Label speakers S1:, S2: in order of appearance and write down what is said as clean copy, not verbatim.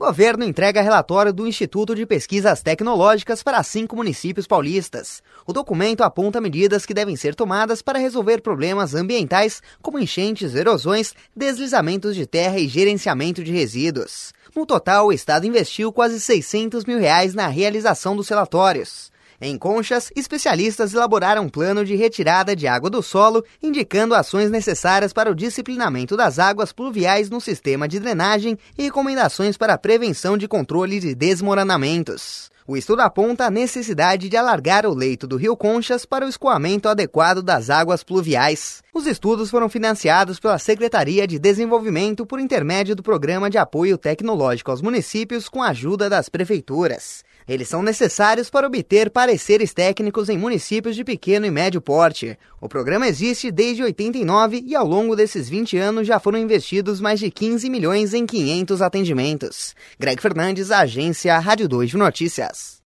S1: Governo entrega relatório do Instituto de Pesquisas Tecnológicas para 5 municípios paulistas. O documento aponta medidas que devem ser tomadas para resolver problemas ambientais, como enchentes, erosões, deslizamentos de terra e gerenciamento de resíduos. No total, o Estado investiu quase R$600 mil na realização dos relatórios. Em Conchas, especialistas elaboraram um plano de retirada de água do solo, indicando ações necessárias para o disciplinamento das águas pluviais no sistema de drenagem e recomendações para a prevenção de controle de desmoronamentos. O estudo aponta a necessidade de alargar o leito do rio Conchas para o escoamento adequado das águas pluviais. Os estudos foram financiados pela Secretaria de Desenvolvimento por intermédio do Programa de Apoio Tecnológico aos Municípios com a ajuda das prefeituras. Eles são necessários para obter pareceres técnicos em municípios de pequeno e médio porte. O programa existe desde 89 e ao longo desses 20 anos já foram investidos mais de 15 milhões em 500 atendimentos. Greg Fernandes, Agência Rádio 2 de Notícias.